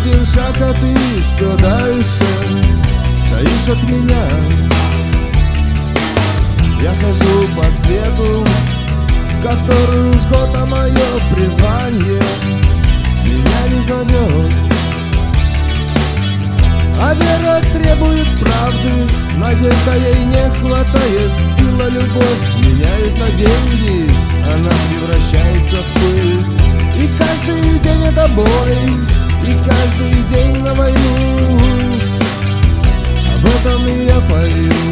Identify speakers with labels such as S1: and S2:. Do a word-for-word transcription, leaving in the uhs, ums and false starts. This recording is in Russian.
S1: один шаг, а ты все дальше стоишь от меня. Я хожу по свету, который жгет, а мое призвание меня не зовет. А вера требует правды, надежда ей не хватает. Сила, любовь меняет на деньги, она превращается в пыль. И каждый день это бой, и каждый день на войну. Об этом я пою.